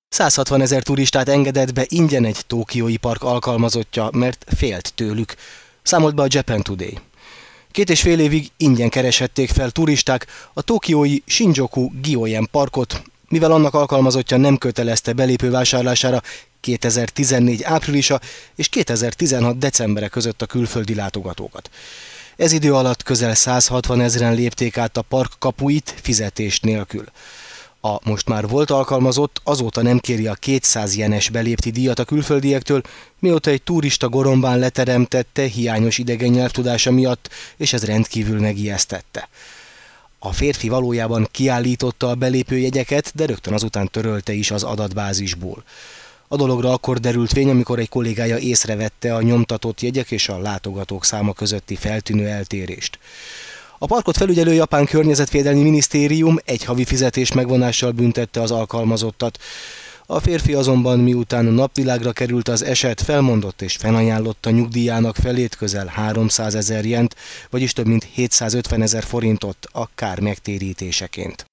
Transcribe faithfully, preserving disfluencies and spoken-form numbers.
száz hatvan ezer turistát engedett be ingyen egy tokiói park alkalmazottja, mert félt tőlük, számolt be a Japan Today. Két és fél évig ingyen kereshették fel turisták a tokiói Shinjuku Gyoen parkot, mivel annak alkalmazottja nem kötelezte belépő vásárlására kétezer-tizennégy áprilisa és kétezer-tizenhat decembere között a külföldi látogatókat. Ez idő alatt közel száz hatvan ezeren lépték át a park kapuit fizetés nélkül. A most már volt alkalmazott azóta nem kéri a kétszáz jenes belépti díjat a külföldiektől, mióta egy turista gorombán leteremtette hiányos idegen nyelvtudása miatt, és ez rendkívül megijesztette. A férfi valójában kiállította a belépőjegyeket, de rögtön azután törölte is az adatbázisból. A dologra akkor derült fény, amikor egy kollégája észrevette a nyomtatott jegyek és a látogatók száma közötti feltűnő eltérést. A parkot felügyelő japán környezetvédelmi minisztérium egy havi fizetés megvonással büntette az alkalmazottat. A férfi azonban miután napvilágra került az eset, felmondott és felajánlotta nyugdíjának felét, közel háromszázezer jent, vagyis több mint hétszázötven ezer forintot a kár megtérítéseként.